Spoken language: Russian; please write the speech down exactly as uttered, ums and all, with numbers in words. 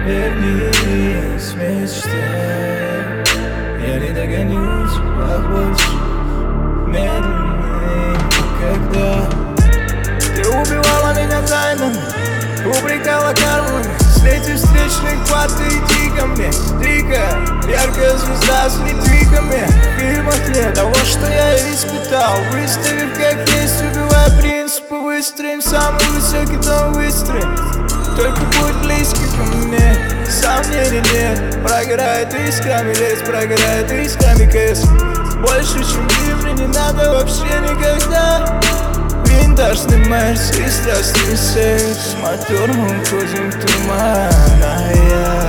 вернись мечте. Я не догонюсь, а больше медленнее никогда. Ты убивала меня тайнами, упрекала кармами. С этих встречных пар ты иди ко мне. Дикая, яркая звезда с литвиками. В фильмах нет того, что я испытал. Выставив как есть, убивая принципы. Выстроим самый высокий дом, выстроим. Только будь близкий ко мне. Сомнений нет. Прогорает искрами лес, прогорает искрами кэс. Больше, чем ливни, не надо вообще никогда. Винтажный мерс и страстный секс. С мотором уходим в туман, а я